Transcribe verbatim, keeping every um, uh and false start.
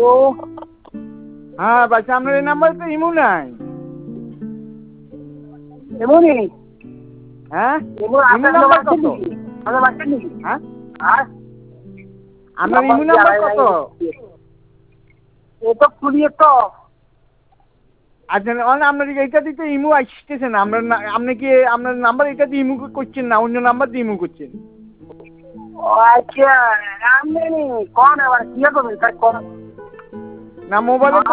হ্যাঁ বাচ্চা আপনার এই নাম্বারে তো ইমো নাই। এমনই হ্যাঁ ইমো ইমো আপনার নাম্বার আছে কত? নাকি? আমার বাচ্চা নাকি? হ্যাঁ হ্যাঁ আপনার ইমো নাম্বার কত? এ তো খুলিয়ে তো আচ্ছা আপনার এইটা দিতে ইমো আসতেছে না। আপনার আপনি কি আপনার নাম্বার এটা দিয়ে ইমো করছেন না অন্য নাম্বার দিয়ে ইমো করছেন? ও আচ্ছা আমি কোন আবার কি করবেন স্যার কোন না মোবাইলে